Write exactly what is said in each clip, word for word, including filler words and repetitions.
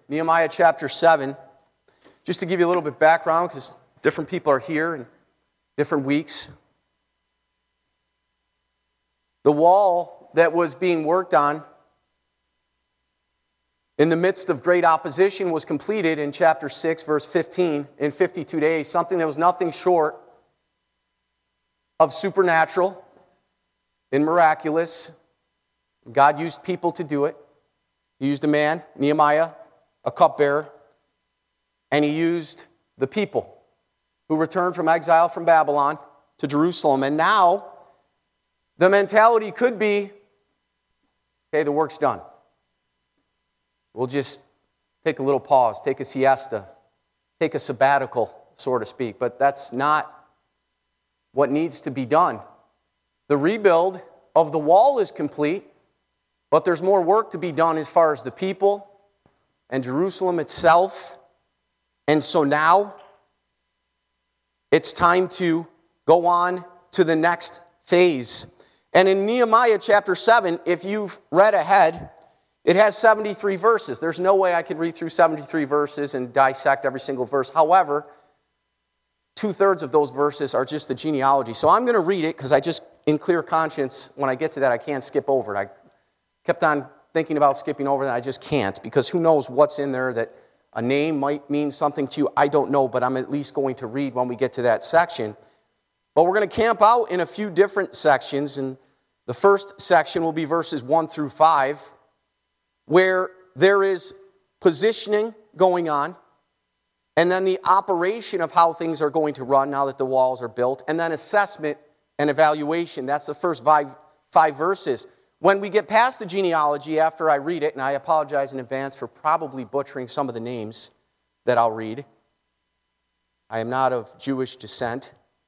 Nehemiah chapter seven. Just to give you a little bit of background, because different people are here in different weeks. The wall that was being worked on in the midst of great opposition was completed in chapter six, verse fifteen, in fifty-two days, something that was nothing short of supernatural and miraculous. God used people to do it. He used a man, Nehemiah, a cupbearer, and he used the people who returned from exile from Babylon to Jerusalem. And now, the mentality could be, okay, the work's done. We'll just take a little pause, take a siesta, take a sabbatical, so to speak. But that's not what needs to be done. The rebuild of the wall is complete, but there's more work to be done as far as the people and Jerusalem itself. And so now, it's time to go on to the next phase. And in Nehemiah chapter seven, if you've read ahead, it has seventy-three verses. There's no way I could read through seventy-three verses and dissect every single verse. However, two-thirds of those verses are just the genealogy. So I'm going to read it because I just, in clear conscience, when I get to that, I can't skip over it. I kept on thinking about skipping over that. I just can't, because who knows what's in there that a name might mean something to you. I don't know, but I'm at least going to read when we get to that section. But we're going to camp out in a few different sections, and the first section will be verses one through five, where there is positioning going on, and then the operation of how things are going to run now that the walls are built, and then assessment and evaluation. That's the first five, five verses. When we get past the genealogy, after I read it, and I apologize in advance for probably butchering some of the names that I'll read. I am not of Jewish descent.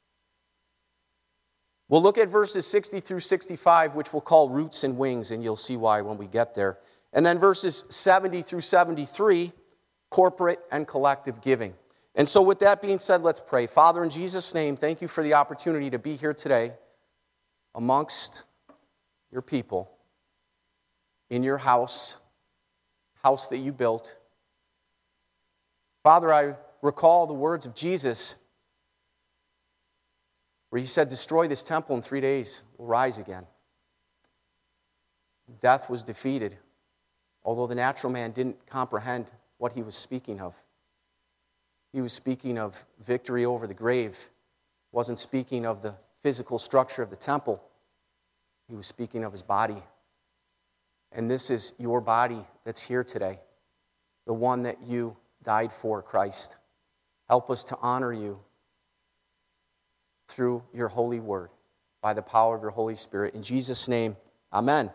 We'll look at verses sixty through sixty-five, which we'll call roots and wings, and you'll see why when we get there. And then verses seventy through seventy-three, corporate and collective giving. And so with that being said, let's pray. Father, in Jesus' name, thank you for the opportunity to be here today amongst your people, in your house, house that you built. Father, I recall the words of Jesus where he said, destroy this temple in three days, we'll rise again. Death was defeated, although the natural man didn't comprehend what he was speaking of. He was speaking of victory over the grave, wasn't speaking of the physical structure of the temple. He was speaking of his body. And this is your body that's here today, the one that you died for, Christ. Help us to honor you through your holy word, by the power of your Holy Spirit. In Jesus' name, amen.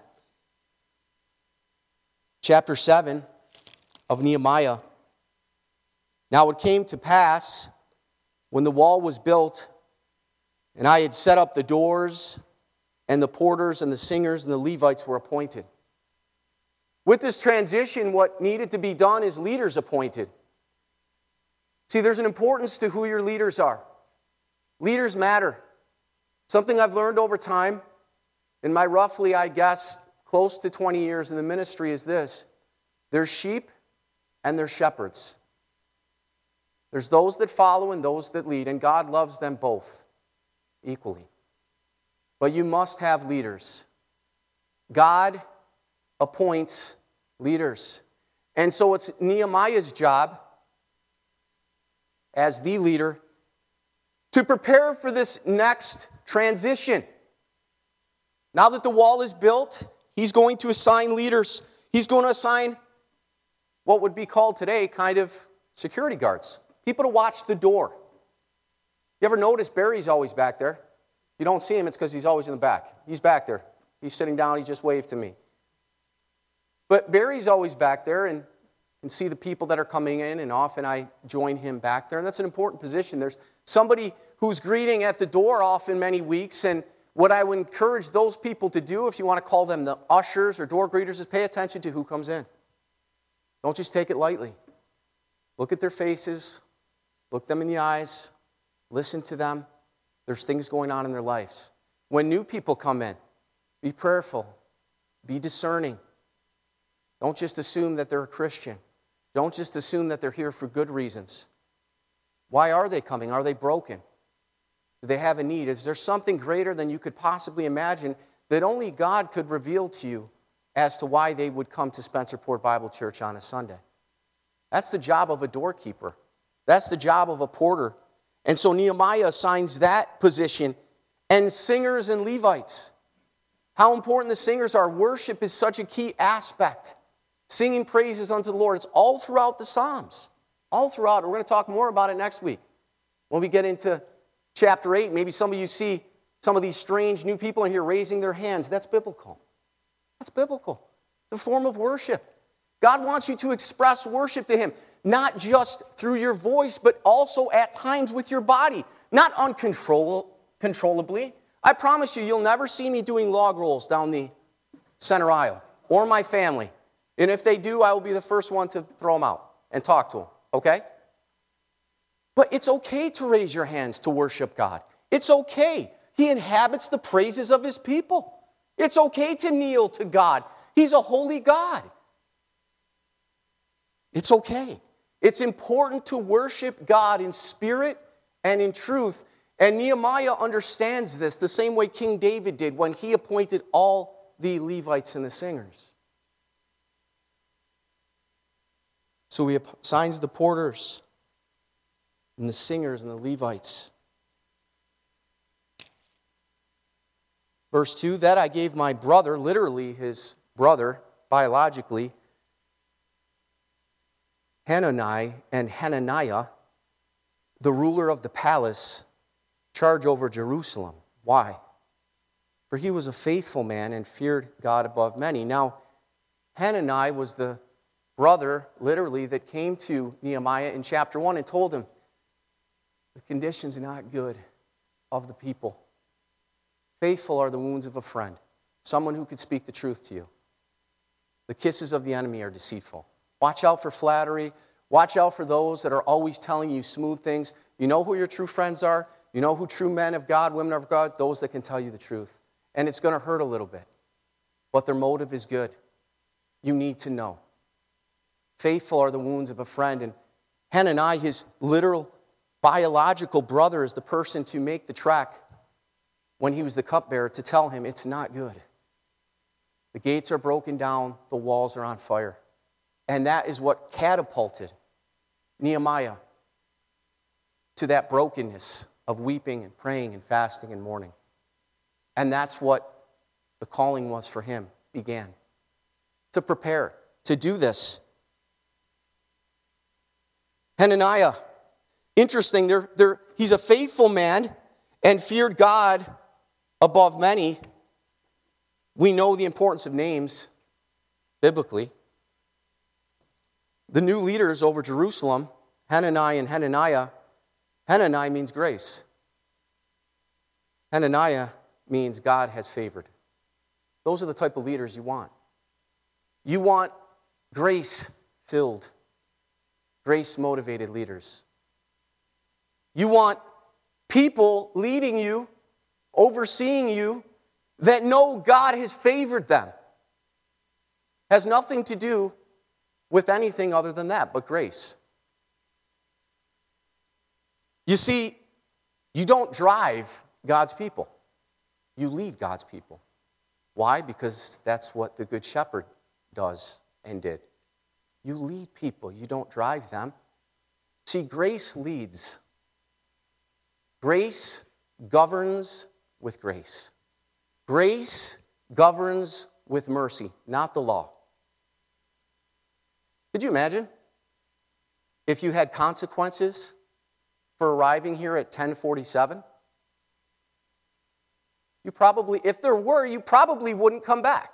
Chapter seven of Nehemiah. Now it came to pass, when the wall was built, and I had set up the doors, and the porters and the singers and the Levites were appointed. With this transition, what needed to be done is leaders appointed. See, there's an importance to who your leaders are. Leaders matter. Something I've learned over time, in my roughly, I guess, close to twenty years in the ministry is this. There's sheep and there's shepherds. There's those that follow and those that lead, and God loves them both equally. But you must have leaders. God appoints leaders. And so it's Nehemiah's job as the leader to prepare for this next transition. Now that the wall is built, he's going to assign leaders. He's going to assign what would be called today kind of security guards, people to watch the door. You ever notice Barry's always back there? You don't see him, it's because he's always in the back. He's back there. He's sitting down, he just waved to me. But Barry's always back there and can see the people that are coming in, and often I join him back there. And that's an important position. There's somebody who's greeting at the door often many weeks, and what I would encourage those people to do, if you want to call them the ushers or door greeters, is pay attention to who comes in. Don't just take it lightly. Look at their faces, look them in the eyes, listen to them. There's things going on in their lives. When new people come in, be prayerful, be discerning. Don't just assume that they're a Christian. Don't just assume that they're here for good reasons. Why are they coming? Are they broken? Do they have a need? Is there something greater than you could possibly imagine that only God could reveal to you as to why they would come to Spencerport Bible Church on a Sunday? That's the job of a doorkeeper. That's the job of a porter. And so Nehemiah assigns that position. And singers and Levites. How important the singers are. Worship is such a key aspect. Singing praises unto the Lord. It's all throughout the Psalms. All throughout. We're going to talk more about it next week. When we get into chapter eight, maybe some of you see some of these strange new people in here raising their hands. That's biblical. That's biblical. It's a form of worship. God wants you to express worship to Him, not just through your voice, but also at times with your body, not uncontrollably. I promise you, you'll never see me doing log rolls down the center aisle, or my family. And if they do, I will be the first one to throw them out and talk to them, okay? But it's okay to raise your hands to worship God. It's okay. He inhabits the praises of His people. It's okay to kneel to God. He's a holy God. It's okay. It's important to worship God in spirit and in truth. And Nehemiah understands this the same way King David did when he appointed all the Levites and the singers. So he assigns the porters and the singers and the Levites. Verse two, that I gave my brother, literally his brother, biologically, Hanani and Hananiah, the ruler of the palace, charge over Jerusalem. Why? For he was a faithful man and feared God above many. Now, Hanani was the brother, literally, that came to Nehemiah in chapter one and told him, the conditions are not good of the people. Faithful are the wounds of a friend, someone who could speak the truth to you. The kisses of the enemy are deceitful. Watch out for flattery. Watch out for those that are always telling you smooth things. You know who your true friends are? You know who true men of God, women of God? Those that can tell you the truth. And it's going to hurt a little bit. But their motive is good. You need to know. Faithful are the wounds of a friend. And Hanani, his literal biological brother, is the person to make the trek when he was the cupbearer to tell him it's not good. The gates are broken down. The walls are on fire. And that is what catapulted Nehemiah to that brokenness of weeping and praying and fasting and mourning. And that's what the calling was for him, began. To prepare, to do this. Hananiah, interesting, they're, they're, he's a faithful man and feared God above many. We know the importance of names biblically. The new leaders over Jerusalem, Hanani and Hananiah, Hanani means grace. Hananiah means God has favored. Those are the type of leaders you want. You want grace-filled, grace-motivated leaders. You want people leading you, overseeing you, that know God has favored them. Has nothing to do with anything other than that, but grace. You see, you don't drive God's people. You lead God's people. Why? Because that's what the Good Shepherd does and did. You lead people. You don't drive them. See, grace leads. Grace governs with grace. Grace governs with mercy, not the law. Could you imagine if you had consequences for arriving here at ten forty-seven? You probably, if there were, you probably wouldn't come back.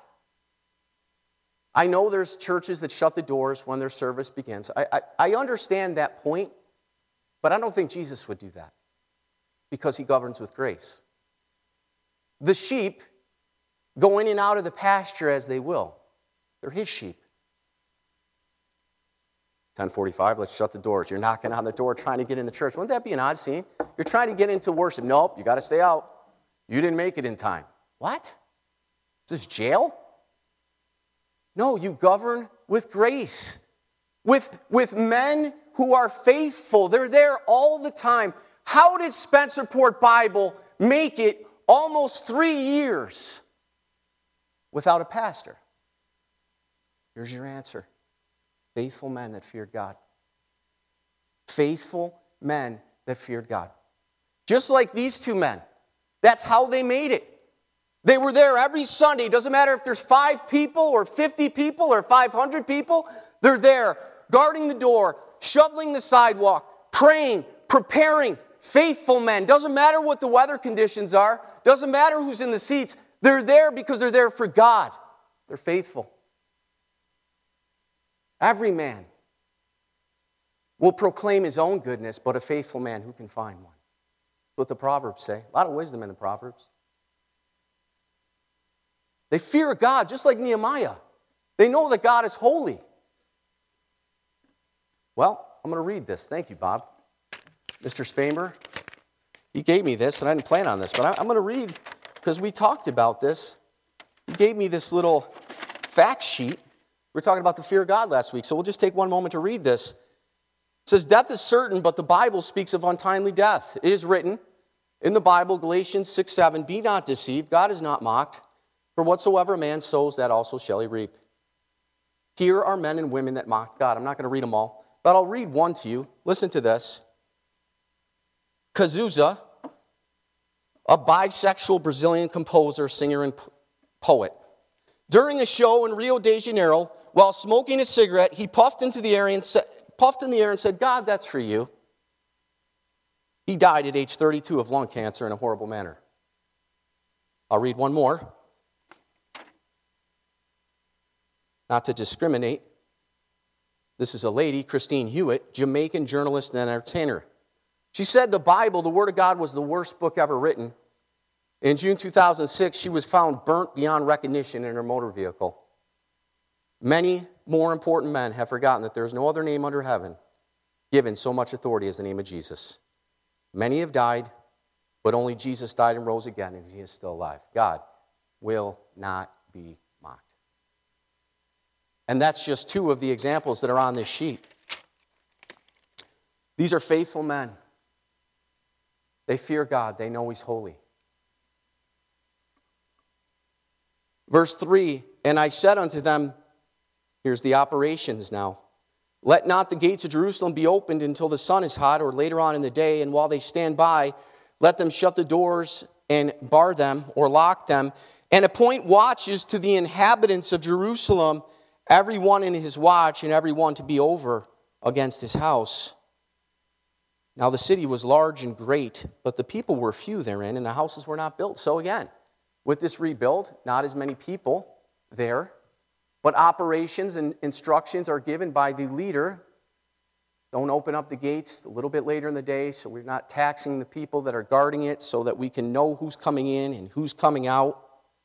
I know there's churches that shut the doors when their service begins. I, I, I understand that point, but I don't think Jesus would do that because he governs with grace. The sheep go in and out of the pasture as they will. They're his sheep. ten forty-five, let's shut the doors. You're knocking on the door trying to get in the church. Wouldn't that be an odd scene? You're trying to get into worship. Nope, you got to stay out. You didn't make it in time. What? Is this jail? No, you govern with grace, with, with men who are faithful. They're there all the time. How did Spencerport Bible make it almost three years without a pastor? Here's your answer. Faithful men that feared God. Faithful men that feared God. Just like these two men. That's how they made it. They were there every Sunday. It doesn't matter if there's five people or fifty people or five hundred people. They're there, guarding the door, shoveling the sidewalk, praying, preparing. Faithful men. Doesn't matter what the weather conditions are. Doesn't matter who's in the seats. They're there because they're there for God. They're faithful. Every man will proclaim his own goodness, but a faithful man, who can find one? That's what the Proverbs say. A lot of wisdom in the Proverbs. They fear God, just like Nehemiah. They know that God is holy. Well, I'm going to read this. Thank you, Bob. Mister Spamer, he gave me this, and I didn't plan on this, but I'm going to read, because we talked about this. He gave me this little fact sheet. We were talking about the fear of God last week, so we'll just take one moment to read this. It says, death is certain, but the Bible speaks of untimely death. It is written in the Bible, Galatians six seven, be not deceived, God is not mocked. For whatsoever a man sows, that also shall he reap. Here are men and women that mocked God. I'm not going to read them all, but I'll read one to you. Listen to this. Cazuza, a bisexual Brazilian composer, singer, and poet. During a show in Rio de Janeiro, while smoking a cigarette, he puffed into the air and said, puffed in the air and said, God, that's for you. He died at age thirty-two of lung cancer in a horrible manner. I'll read one more. Not to discriminate. This is a lady, Christine Hewitt, Jamaican journalist and entertainer. She said the Bible, the Word of God, was the worst book ever written. In June two thousand six, she was found burnt beyond recognition in her motor vehicle. Many more important men have forgotten that there is no other name under heaven given so much authority as the name of Jesus. Many have died, but only Jesus died and rose again, and he is still alive. God will not be mocked. And that's just two of the examples that are on this sheet. These are faithful men. They fear God. They know he's holy. Verse three, and I said unto them, here's the operations now, let not the gates of Jerusalem be opened until the sun is hot or later on in the day, and while they stand by, let them shut the doors and bar them or lock them, and appoint watches to the inhabitants of Jerusalem, every one in his watch, and every one to be over against his house. Now the city was large and great, but the people were few therein, and the houses were not built. So again, with this rebuild, not as many people there, but operations and instructions are given by the leader. Don't open up the gates a little bit later in the day, so we're not taxing the people that are guarding it, so that we can know who's coming in and who's coming out.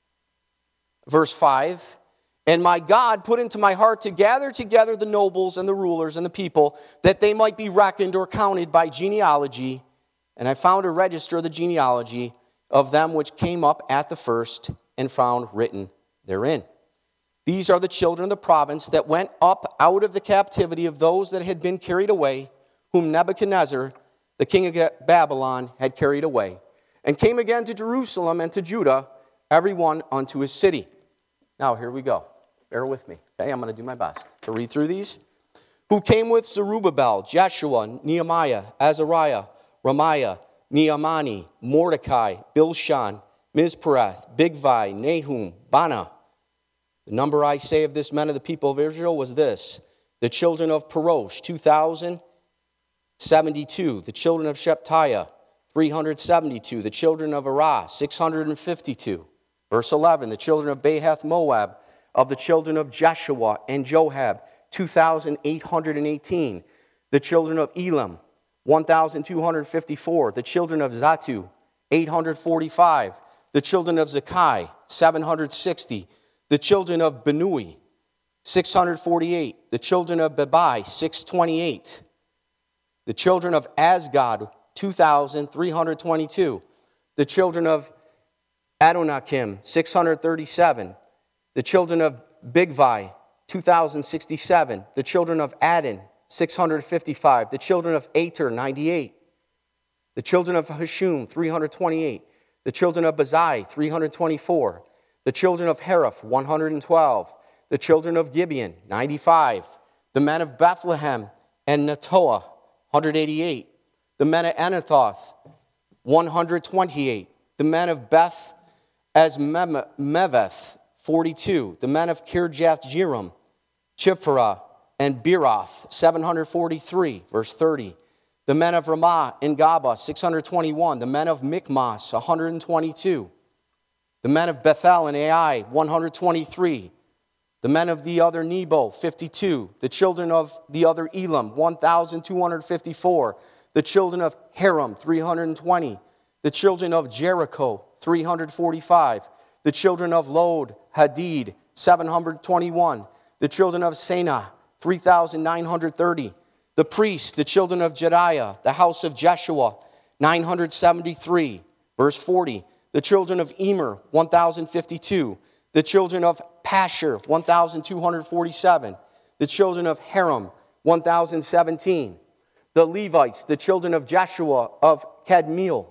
Verse five, and my God put into my heart to gather together the nobles and the rulers and the people, that they might be reckoned or counted by genealogy. And I found a register of the genealogy of them which came up at the first, and found written therein. These are the children of the province that went up out of the captivity of those that had been carried away, whom Nebuchadnezzar, the king of Babylon, had carried away, and came again to Jerusalem and to Judah, every one unto his city. Now here we go. Bear with me. Okay, I'm going to do my best to read through these. Who came with Zerubbabel, Jeshua, Nehemiah, Azariah, Ramiah, Nehemani, Mordecai, Bilshan, Mizpereth, Bigvai, Nahum, Bana. The number, I say, of this men of the people of Israel was this. The children of Parosh, two thousand seventy-two. The children of Sheptiah, three hundred seventy-two. The children of Arah, six hundred fifty-two. Verse eleven. The children of Behath Moab, of the children of Jeshua and Johab, two thousand eight hundred eighteen. The children of Elam, one thousand two hundred fifty-four. The children of Zatu, eight hundred forty-five. The children of Zakai, seven hundred sixty. The children of Benui, six hundred forty-eight. The children of Bebai, six hundred twenty-eight. The children of Asgad, two thousand three hundred twenty-two. The children of Adonachim, six hundred thirty-seven. The children of Bigvai, two thousand sixty-seven. The children of Adin, six hundred fifty-five. The children of Ater, ninety-eight. The children of Hashum, three hundred twenty-eight. The children of Bazai, three hundred twenty-four. The children of Haraph, one hundred twelve. The children of Gibeon, ninety-five. The men of Bethlehem and Netoah, one hundred eighty-eight. The men of Anathoth, one hundred twenty-eight. The men of Beth Asmaveth, forty-two. The men of Kirjath Jearim, Chipharah, and Beeroth, seven hundred forty-three, verse thirty. The men of Ramah and Gaba, six hundred twenty-one. The men of Michmas, one hundred twenty-two. The men of Bethel and Ai, one hundred twenty-three. The men of the other Nebo, fifty-two. The children of the other Elam, one thousand two hundred fifty-four. The children of Haram, three hundred twenty. The children of Jericho, three hundred forty-five. The children of Lod, Hadid, seven hundred twenty-one. The children of Senah, three thousand nine hundred thirty. The priests, the children of Jediah, the house of Jeshua, nine hundred seventy-three. Verse forty. The children of Emer, one thousand fifty-two. The children of Pashur, one thousand two hundred forty-seven. The children of Haram, one thousand seventeen. The Levites, the children of Jeshua of Kadmiel,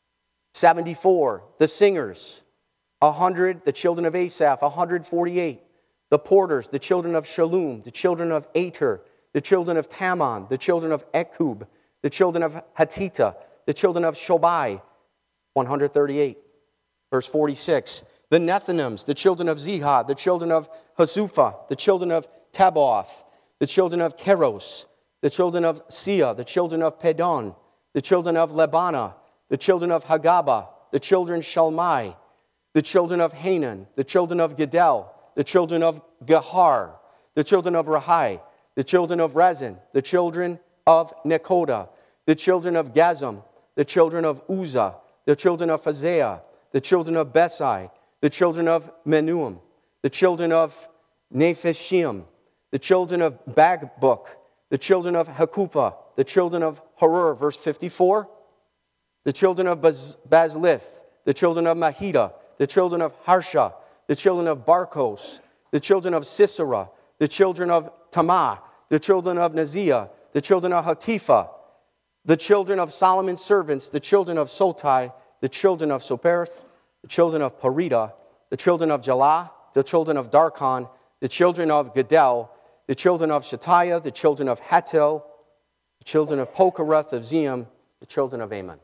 seventy-four. The singers, one hundred. The children of Asaph, one hundred forty-eight. The porters, the children of Shalom, the children of Ater, the children of Taman, the children of Ekub, the children of Hatita, the children of Shobai, one hundred thirty-eight. Verse forty-six. The Nethinims, the children of Zihah, the children of Hazupha, the children of Taboth, the children of Keros, the children of Sia, the children of Pedon, the children of Lebana, the children of Hagaba, the children Shalmai, the children of Hanan, the children of Gedel, the children of Gahar, the children of Rahai, the children of Rezin, the children of Nekoda, the children of Gazam, the children of Uzzah, the children of Phaseah, the children of Besai, the children of Menuam, the children of Nephishim, the children of Bagbuk, the children of Hakupah, the children of Harur, verse fifty-four, the children of Baz- Bazlith, the children of Mahida, the children of Harsha, the children of Barkos, the children of Sisera, the children of Tamah, the children of Naziah, the children of Hatifa, the children of Solomon's servants, the children of Sotai, the children of Soperth, the children of Parida, the children of Jalah, the children of Darkon, the children of Gedel, the children of Shetaiah, the children of Hatil, the children of Pokereth of Zeam, the children of Ammon.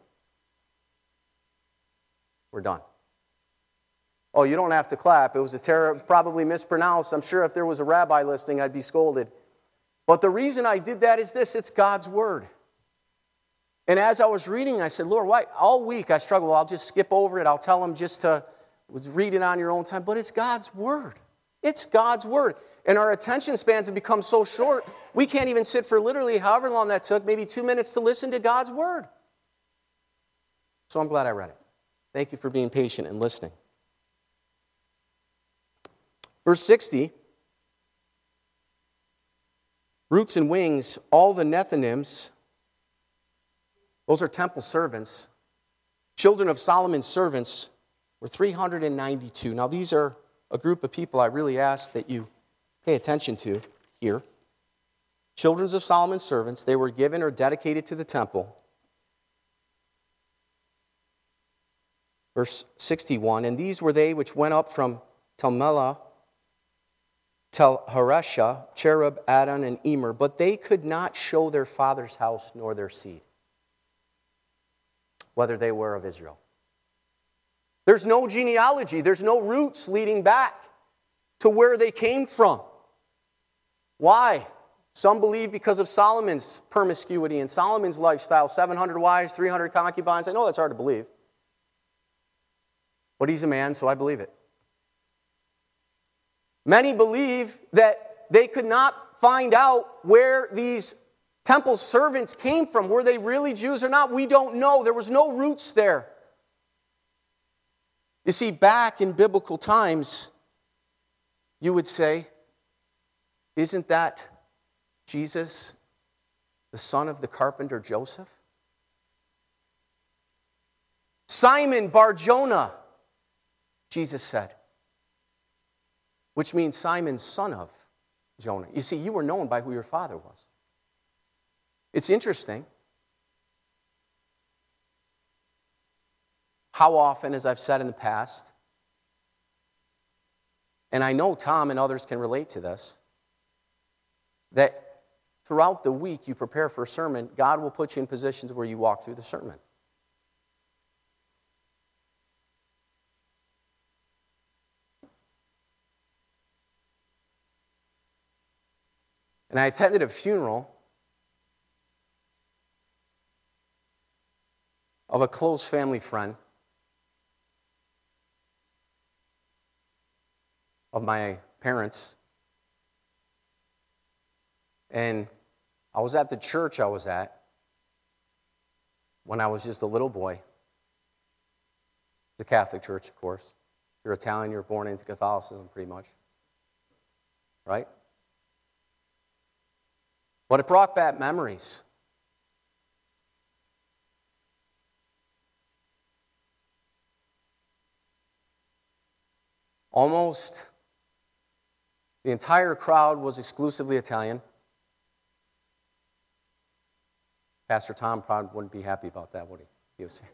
We're done. Oh, you don't have to clap. It was a ter- probably mispronounced. I'm sure if there was a rabbi listening, I'd be scolded. But the reason I did that is this: it's God's word. And as I was reading, I said, Lord, why? All week I struggled. Well, I'll just skip over it. I'll tell them just to read it on your own time. But it's God's word. It's God's word. And our attention spans have become so short, we can't even sit for literally however long that took, maybe two minutes to listen to God's word. So I'm glad I read it. Thank you for being patient and listening. Verse sixty, roots and wings, all the Nethinims, those are temple servants. Children of Solomon's servants were three hundred ninety-two. Now, these are a group of people I really ask that you pay attention to here. Children of Solomon's servants, they were given or dedicated to the temple. Verse sixty-one, and these were they which went up from Telmelah, Tel Haresha, Cherub, Adon, and Emer, but they could not show their father's house nor their seed, whether they were of Israel. There's no genealogy. There's no roots leading back to where they came from. Why? Some believe because of Solomon's promiscuity and Solomon's lifestyle, seven hundred wives, three hundred concubines. I know that's hard to believe. But he's a man, so I believe it. Many believe that they could not find out where these temple servants came from. Were they really Jews or not? We don't know. There was no roots there. You see, back in biblical times, you would say, isn't that Jesus, the son of the carpenter Joseph? Simon Bar-Jonah, Jesus said, which means Simon, son of. Jonah. You see, you were known by who your father was. It's interesting how often, as I've said in the past, and I know Tom and others can relate to this, that throughout the week you prepare for a sermon, God will put you in positions where you walk through the sermon. And I attended a funeral of a close family friend of my parents. And I was at the church I was at when I was just a little boy. The Catholic Church, of course. If you're Italian, you're born into Catholicism, pretty much. Right? But it brought back memories. Almost the entire crowd was exclusively Italian. Pastor Tom probably wouldn't be happy about that, would he? He was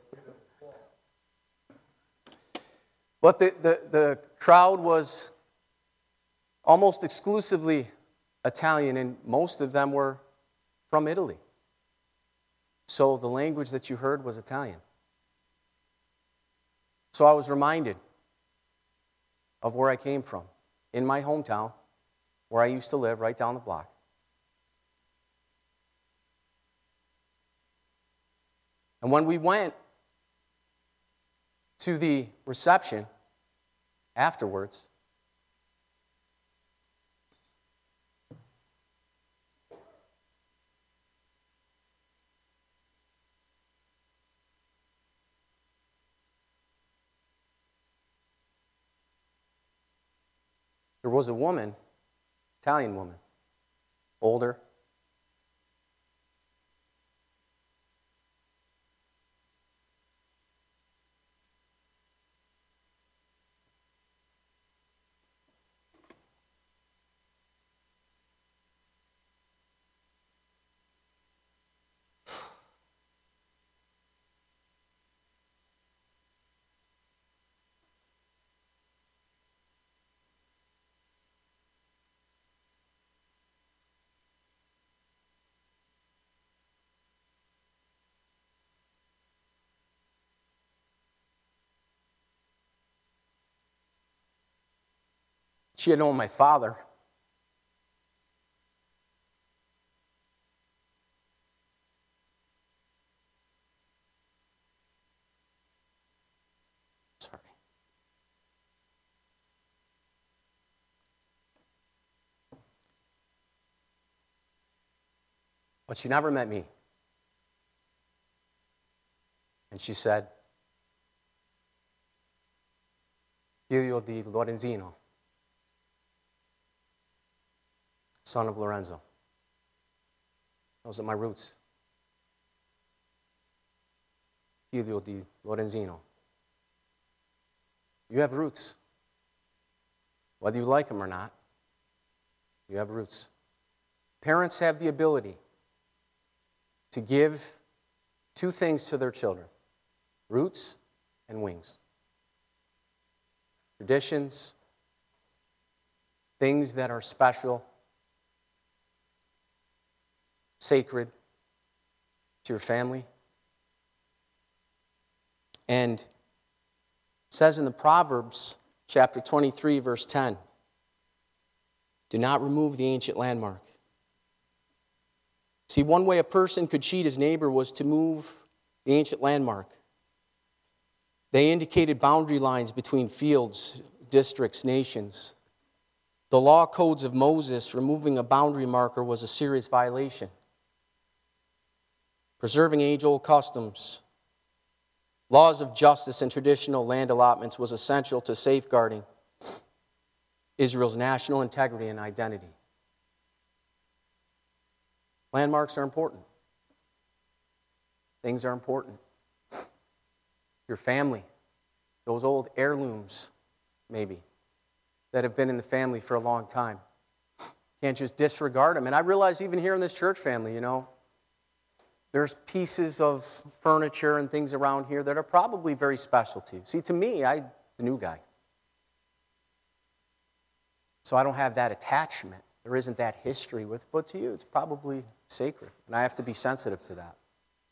But the, the, the crowd was almost exclusively Italian, and most of them were from Italy. So the language that you heard was Italian. So I was reminded of where I came from, in my hometown, where I used to live, right down the block. And when we went to the reception afterwards, there was a woman, Italian woman, older. She had known my father. Sorry. But she never met me. And she said, Figlio di Lorenzino, son of Lorenzo. Those are my roots. Figlio di Lorenzino. You have roots. Whether you like them or not, you have roots. Parents have the ability to give two things to their children: roots and wings. Traditions, things that are special, sacred to your family. And it says in the Proverbs, chapter twenty-three, verse ten, do not remove the ancient landmark. See, one way a person could cheat his neighbor was to move the ancient landmark. They indicated boundary lines between fields, districts, nations. The law codes of Moses, removing a boundary marker was a serious violation. Preserving age-old customs, laws of justice, and traditional land allotments was essential to safeguarding Israel's national integrity and identity. Landmarks are important. Things are important. Your family, those old heirlooms, maybe, that have been in the family for a long time. Can't just disregard them. And I realize even here in this church family, you know, there's pieces of furniture and things around here that are probably very special to you. See, to me, I'm the new guy. So I don't have that attachment. There isn't that history with it. But to you, it's probably sacred. And I have to be sensitive to that.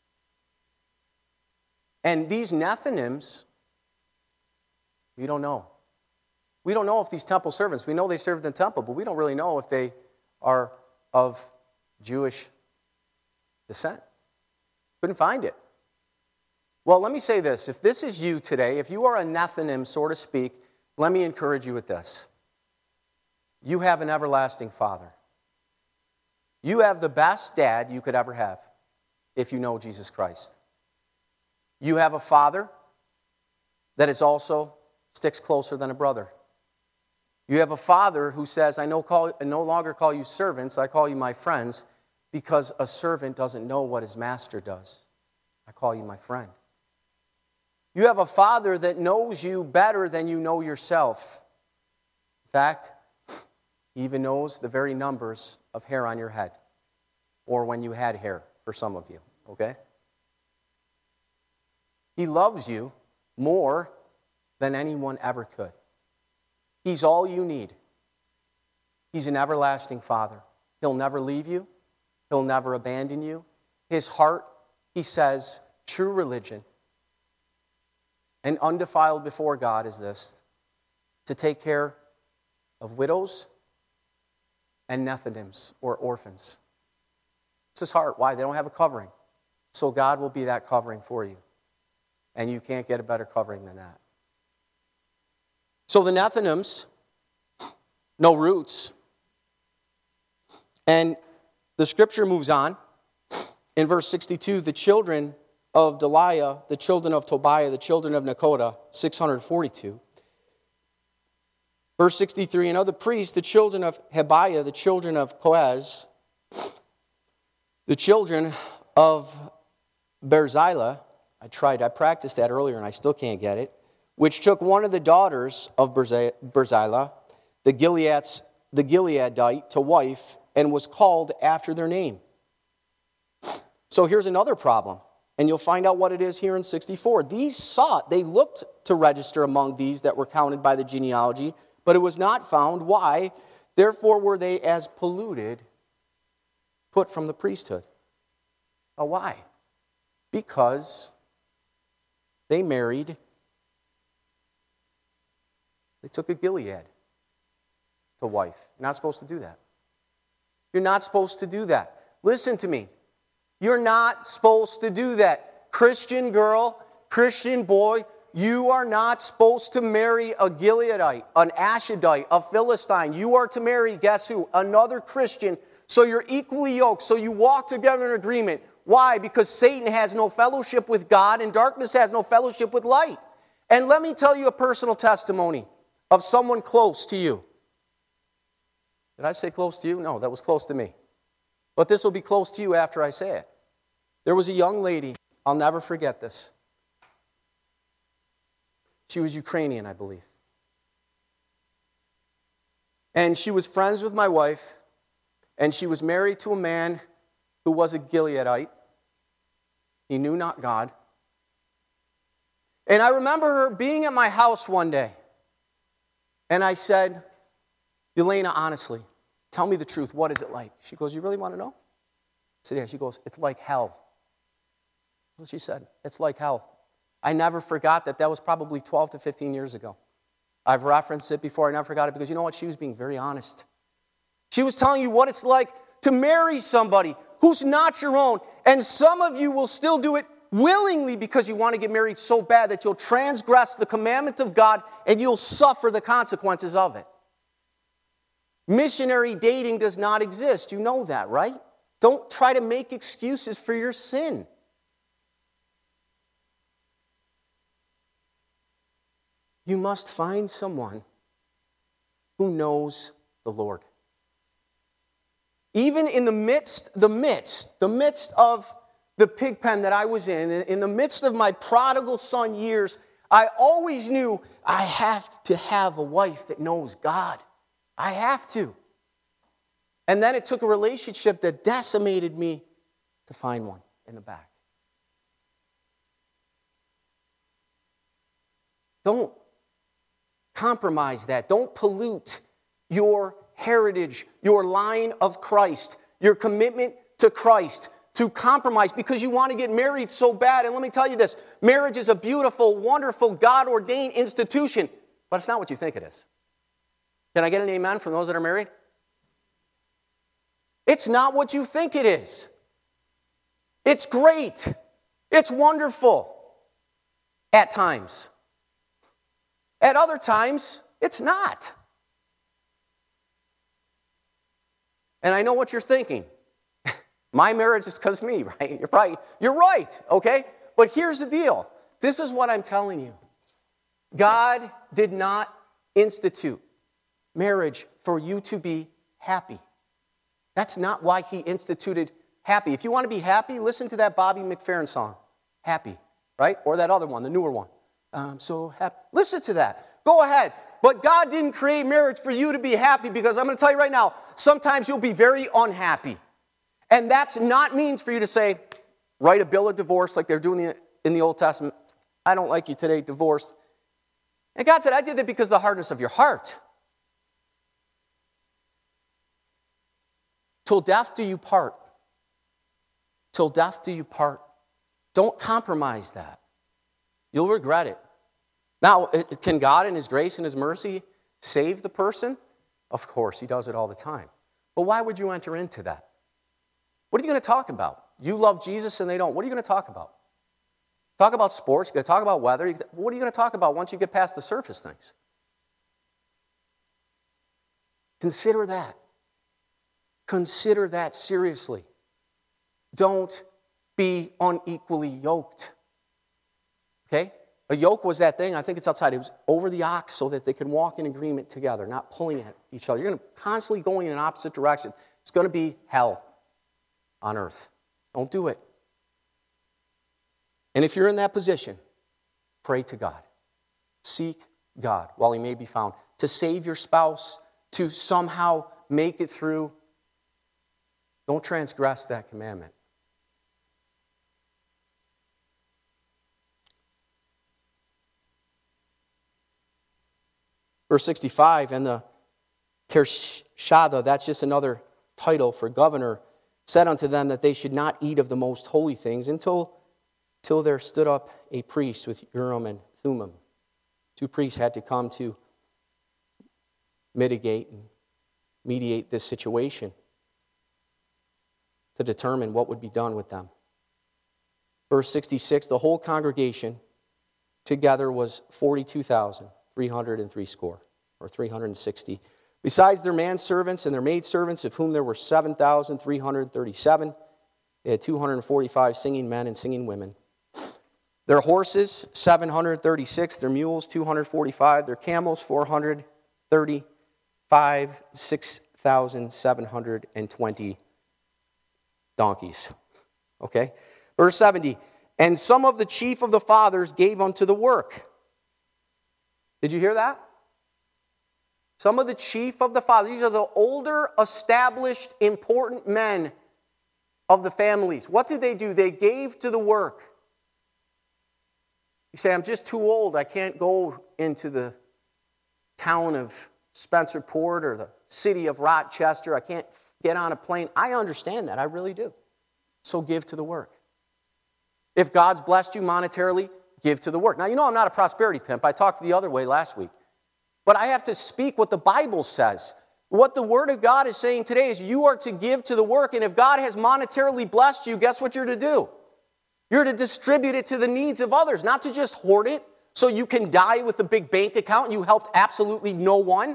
And these Nethinims, we don't know. We don't know if these temple servants, we know they served in the temple, but we don't really know if they are of Jewish descent. Couldn't find it. Well, let me say this. If this is you today, if you are a Nethinim, so to speak, let me encourage you with this. You have an everlasting Father. You have the best dad you could ever have if you know Jesus Christ. You have a Father that is also sticks closer than a brother. You have a Father who says, I no, call, I no longer call you servants, I call you my friends, because a servant doesn't know what his master does. I call you my friend. You have a Father that knows you better than you know yourself. In fact, he even knows the very numbers of hair on your head, or when you had hair, for some of you, okay? He loves you more than anyone ever could. He's all you need. He's an everlasting Father. He'll never leave you. He'll never abandon you. His heart, he says, true religion and undefiled before God is this, to take care of widows and Nethinims, or orphans. It's his heart. Why? They don't have a covering. So God will be that covering for you. And you can't get a better covering than that. So the Nethinims, no roots. And the scripture moves on. In verse sixty-two, the children of Deliah, the children of Tobiah, the children of Nekoda, six hundred forty-two. Verse sixty-three, and of the priests, the children of Hebiah, the children of Koaz, the children of Barzillai. I tried, I practiced that earlier and I still can't get it. Which took one of the daughters of Barzillai, the Gilead's, the Gileadite, to wife, and was called after their name. So here's another problem, and you'll find out what it is here in sixty-four. These sought, they looked to register among these that were counted by the genealogy, but it was not found. Why? Therefore were they as polluted, put from the priesthood. Oh, why? Because they married, they took a Gilead to wife. You're not supposed to do that. You're not supposed to do that. Listen to me. You're not supposed to do that. Christian girl, Christian boy, you are not supposed to marry a Gileadite, an Ashdodite, a Philistine. You are to marry, guess who? Another Christian. So you're equally yoked. So you walk together in agreement. Why? Because Satan has no fellowship with God and darkness has no fellowship with light. And let me tell you a personal testimony of someone close to you. Did I say close to you? No, that was close to me. But this will be close to you after I say it. There was a young lady, I'll never forget this. She was Ukrainian, I believe. And she was friends with my wife, and she was married to a man who was a Gileadite. He knew not God. And I remember her being at my house one day, and I said, Elena, honestly, tell me the truth. What is it like? She goes, you really want to know? I said, yeah. She goes, it's like hell. That's what she said. It's like hell. I never forgot that. That was probably twelve to fifteen years ago. I've referenced it before. I never forgot it because you know what? She was being very honest. She was telling you what it's like to marry somebody who's not your own. And some of you will still do it willingly because you want to get married so bad that you'll transgress the commandment of God and you'll suffer the consequences of it. Missionary dating does not exist. You know that, right? Don't try to make excuses for your sin. You must find someone who knows the Lord. Even in the midst, the midst, the midst of the pig pen that I was in, in the midst of my prodigal son years, I always knew I have to have a wife that knows God. I have to. And then it took a relationship that decimated me to find one in the back. Don't compromise that. Don't pollute your heritage, your line of Christ, your commitment to Christ, to compromise because you want to get married so bad. And let me tell you this, marriage is a beautiful, wonderful, God-ordained institution, but it's not what you think it is. Can I get an amen from those that are married? It's not what you think it is. It's great. It's wonderful at times. At other times, it's not. And I know what you're thinking. My marriage is because of me, right? You're probably, you're right, okay? But here's the deal. This is what I'm telling you. God did not institute marriage for you to be happy. That's not why he instituted happy. If you want to be happy, listen to that Bobby McFerrin song, Happy, right? Or that other one, the newer one. I'm so happy. Listen to that. Go ahead. But God didn't create marriage for you to be happy because I'm going to tell you right now, sometimes you'll be very unhappy. And that's not means for you to say, write a bill of divorce like they're doing in the Old Testament. I don't like you today, divorce. And God said, I did that because of the hardness of your heart. Till death do you part. Till death do you part. Don't compromise that. You'll regret it. Now, can God in his grace and his mercy save the person? Of course, he does it all the time. But why would you enter into that? What are you going to talk about? You love Jesus and they don't. What are you going to talk about? Talk about sports. You're going to talk about weather. What are you going to talk about once you get past the surface things? Consider that. Consider that seriously. Don't be unequally yoked. Okay? A yoke was that thing, I think it's outside, it was over the ox so that they could walk in agreement together, not pulling at each other. You're going to constantly going in an opposite direction. It's going to be hell on earth. Don't do it. And if you're in that position, pray to God. Seek God while he may be found. To save your spouse, to somehow make it through. Don't transgress that commandment. Verse sixty-five, and the Tershada, that's just another title for governor, said unto them that they should not eat of the most holy things until, until there stood up a priest with Urim and Thummim. Two priests had to come to mitigate and mediate this situation to determine what would be done with them. Verse sixty-six, the whole congregation together was forty-two thousand. three hundred and three score, or three hundred sixty. Besides their manservants and their maidservants, of whom there were seven thousand three hundred thirty-seven, they had two hundred forty-five singing men and singing women. Their horses, seven hundred thirty-six, their mules, two hundred forty-five, their camels, four hundred thirty-five, six thousand seven hundred twenty donkeys. Okay? Verse seventy, and some of the chief of the fathers gave unto the work. Did you hear that? Some of the chief of the fathers, these are the older, established, important men of the families. What did they do? They gave to the work. You say, I'm just too old. I can't go into the town of Spencerport or the city of Rochester. I can't get on a plane. I understand that. I really do. So give to the work. If God's blessed you monetarily, give to the work. Now, you know I'm not a prosperity pimp. I talked the other way last week. But I have to speak what the Bible says. What the Word of God is saying today is you are to give to the work. And if God has monetarily blessed you, guess what you're to do? You're to distribute it to the needs of others, not to just hoard it so you can die with a big bank account and you helped absolutely no one.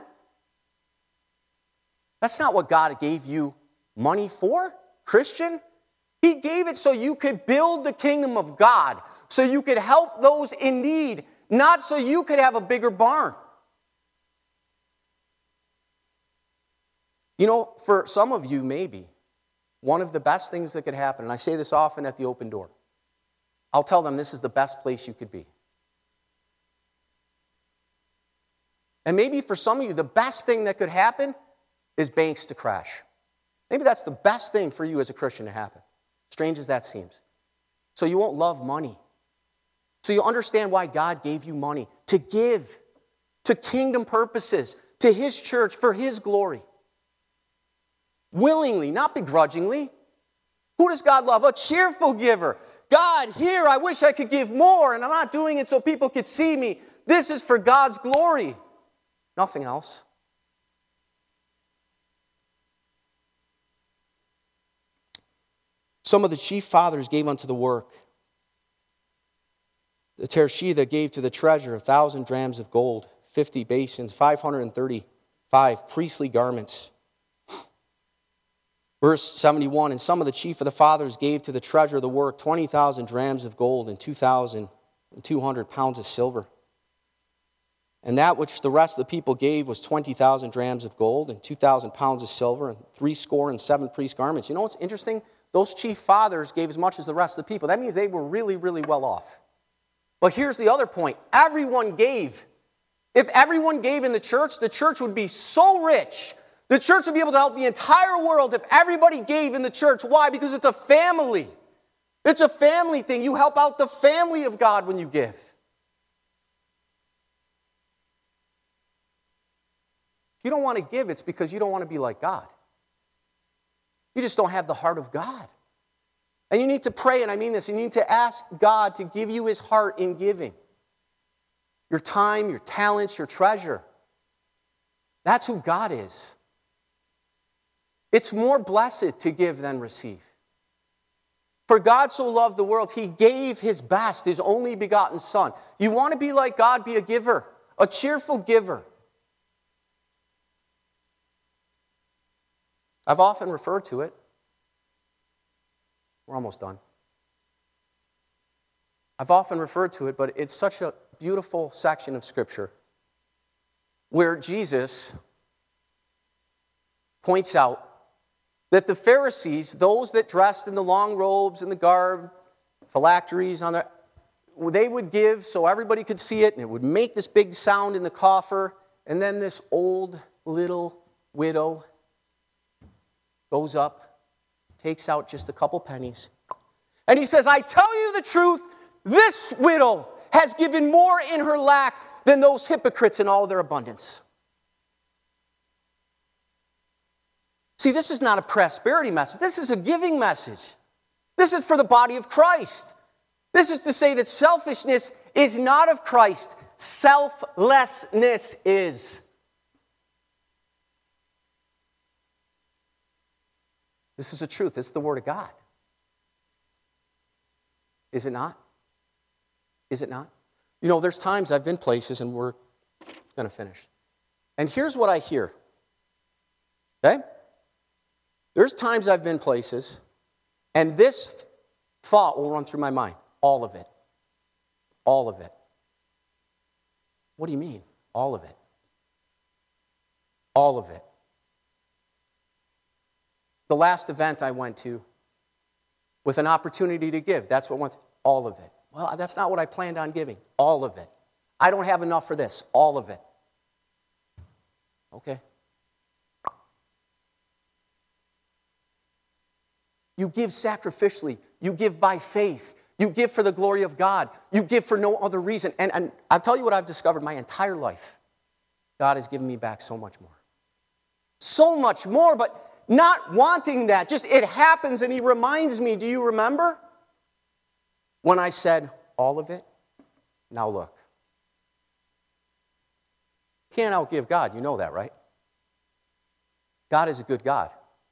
That's not what God gave you money for, Christian. He gave it so you could build the kingdom of God, so you could help those in need, not so you could have a bigger barn. You know, for some of you, maybe, one of the best things that could happen, and I say this often at the open door, I'll tell them this is the best place you could be. And maybe for some of you, the best thing that could happen is banks to crash. Maybe that's the best thing for you as a Christian to happen, strange as that seems. So you won't love money. So you understand why God gave you money, to give to kingdom purposes, to his church, for his glory. Willingly, not begrudgingly. Who does God love? A cheerful giver. God, here, I wish I could give more, and I'm not doing it so people could see me. This is for God's glory. Nothing else. Some of the chief fathers gave unto the work. The Tereshitha gave to the treasure a thousand drams of gold, fifty basins, five hundred thirty-five priestly garments. Verse seventy-one, and some of the chief of the fathers gave to the treasure of the work twenty thousand drams of gold and two thousand two hundred pounds of silver. And that which the rest of the people gave was twenty thousand drams of gold and two thousand pounds of silver and three score and seven priest garments. You know what's interesting? Those chief fathers gave as much as the rest of the people. That means they were really, really well off. But here's the other point. Everyone gave. If everyone gave in the church, the church would be so rich. The church would be able to help the entire world if everybody gave in the church. Why? Because it's a family. It's a family thing. You help out the family of God when you give. If you don't want to give, it's because you don't want to be like God. You just don't have the heart of God. And you need to pray, and I mean this, you need to ask God to give you his heart in giving. Your time, your talents, your treasure. That's who God is. It's more blessed to give than receive. For God so loved the world, he gave his best, his only begotten Son. You want to be like God, be a giver, a cheerful giver. I've often referred to it. We're almost done. I've often referred to it, but it's such a beautiful section of Scripture where Jesus points out that the Pharisees, those that dressed in the long robes and the garb, phylacteries on their, they would give so everybody could see it, and it would make this big sound in the coffer, and then this old little widow goes up, takes out just a couple pennies, and he says, I tell you the truth, this widow has given more in her lack than those hypocrites in all their abundance. See, this is not a prosperity message. This is a giving message. This is for the body of Christ. This is to say that selfishness is not of Christ. Selflessness is. This is the truth. It's the Word of God. Is it not? Is it not? You know, there's times I've been places, and we're going to finish. And here's what I hear. Okay? There's times I've been places, and this thought will run through my mind. All of it. All of it. What do you mean? All of it. All of it. The last event I went to with an opportunity to give, that's what went, all of it. Well, that's not what I planned on giving. All of it. I don't have enough for this. All of it. Okay. You give sacrificially. You give by faith. You give for the glory of God. You give for no other reason. And, and I'll tell you what I've discovered my entire life. God has given me back so much more. So much more, but not wanting that. Just it happens and he reminds me, do you remember? When I said, all of it? Now look. Can't outgive God. You know that, right? God is a good God.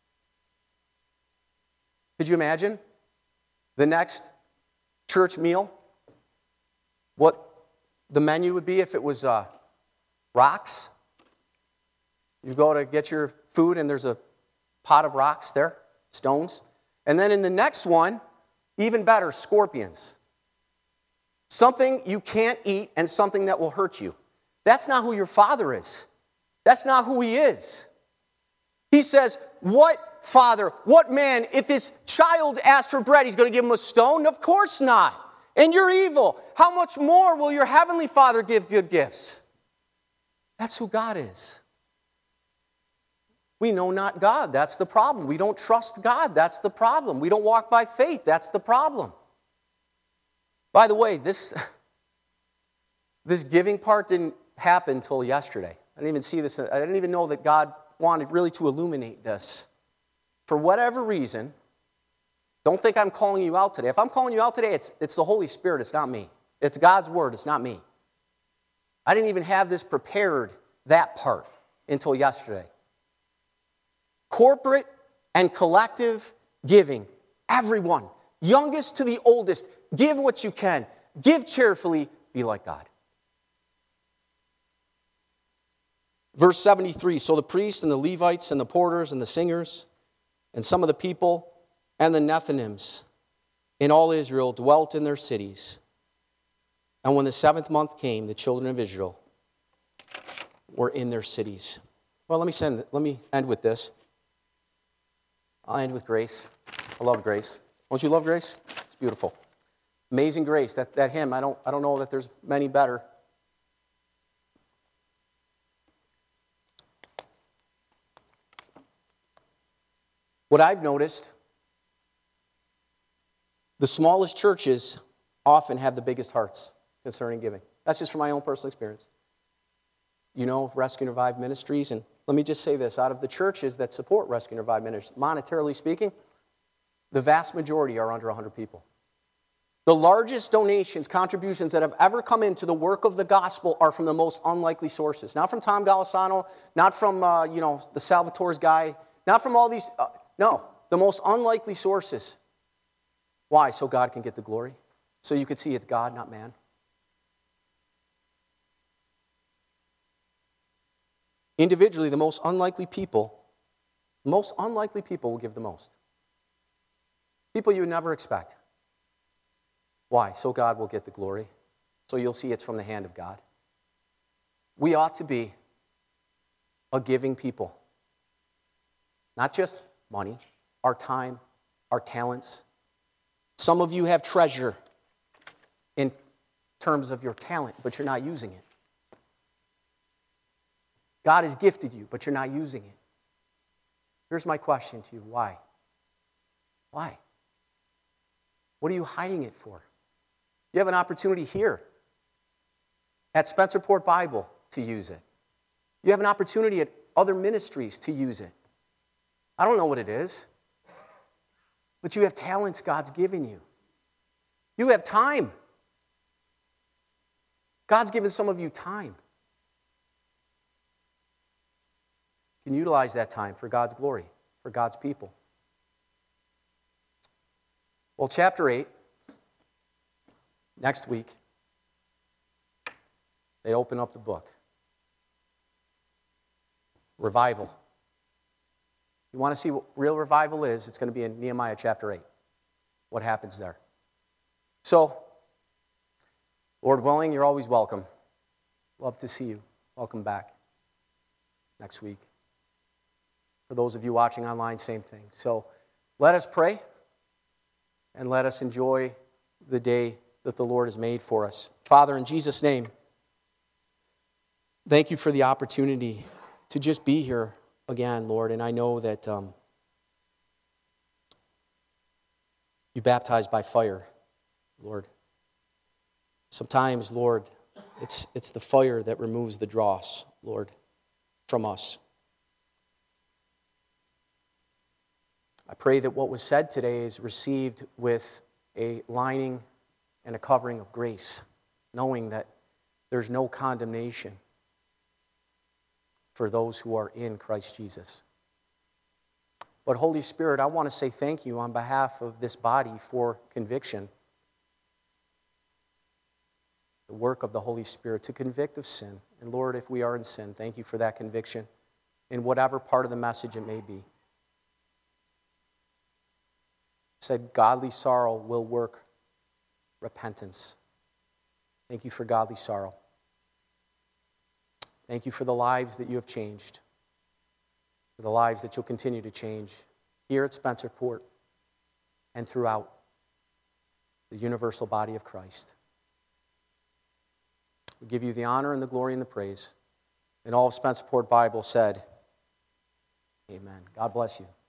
Could you imagine the next church meal? What the menu would be if it was uh, rocks? You go to get your food and there's a pot of rocks there, stones. And then in the next one, even better, scorpions. Something you can't eat and something that will hurt you. That's not who your Father is. That's not who he is. He says, what father, what man, if his child asks for bread, he's going to give him a stone? Of course not. And you're evil. How much more will your heavenly Father give good gifts? That's who God is. We know not God. That's the problem. We don't trust God. That's the problem. We don't walk by faith. That's the problem. By the way, this, this giving part didn't happen until yesterday. I didn't even see this. I didn't even know that God wanted really to illuminate this. For whatever reason, don't think I'm calling you out today. If I'm calling you out today, it's, it's the Holy Spirit. It's not me. It's God's word. It's not me. I didn't even have this prepared, that part, until yesterday. Corporate and collective giving. Everyone, youngest to the oldest, give what you can. Give cheerfully. Be like God. Verse seventy-three, so the priests and the Levites and the porters and the singers and some of the people and the Nethinims in all Israel dwelt in their cities. And when the seventh month came, the children of Israel were in their cities. Well, let me, send, let me end with this. I'll end with grace. I love grace. Don't you love grace? It's beautiful. Amazing Grace, that, that hymn, I don't, I don't know that there's many better. What I've noticed, the smallest churches often have the biggest hearts concerning giving. That's just from my own personal experience. You know of Rescue and Revive Ministries, and let me just say this, out of the churches that support Rescue and Revive Ministries, monetarily speaking, the vast majority are under one hundred people. The largest donations, contributions that have ever come into the work of the gospel are from the most unlikely sources. Not from Tom Golisano, not from, uh, you know, the Salvatore's guy, not from all these, uh, no, the most unlikely sources. Why? So God can get the glory. So you could see it's God, not man. Individually, the most unlikely people, most unlikely people will give the most. People you would never expect. Why? So God will get the glory. So you'll see it's from the hand of God. We ought to be a giving people. Not just money, our time, our talents. Some of you have treasure in terms of your talent, but you're not using it. God has gifted you, but you're not using it. Here's my question to you. Why? Why? What are you hiding it for? You have an opportunity here at Spencerport Bible to use it. You have an opportunity at other ministries to use it. I don't know what it is, but you have talents God's given you. You have time. God's given some of you time. You can utilize that time for God's glory, for God's people. Well, chapter eight, next week, they open up the book. Revival. You want to see what real revival is, it's going to be in Nehemiah chapter eight. What happens there? So, Lord willing, you're always welcome. Love to see you. Welcome back next week. For those of you watching online, same thing. So, let us pray and let us enjoy the day that the Lord has made for us. Father, in Jesus' name, thank you for the opportunity to just be here again, Lord. And I know that um, you baptize by fire, Lord. Sometimes, Lord, it's, it's the fire that removes the dross, Lord, from us. I pray that what was said today is received with a lining and a covering of grace, knowing that there's no condemnation for those who are in Christ Jesus. But Holy Spirit, I want to say thank you on behalf of this body for conviction. The work of the Holy Spirit to convict of sin. And Lord, if we are in sin, thank you for that conviction in whatever part of the message it may be. Said godly sorrow will work repentance. Thank you for godly sorrow. Thank you for the lives that you have changed, for the lives that you'll continue to change here at Spencerport and throughout the universal body of Christ. We give you the honor and the glory and the praise. And all of Spencerport Bible said, Amen. God bless you.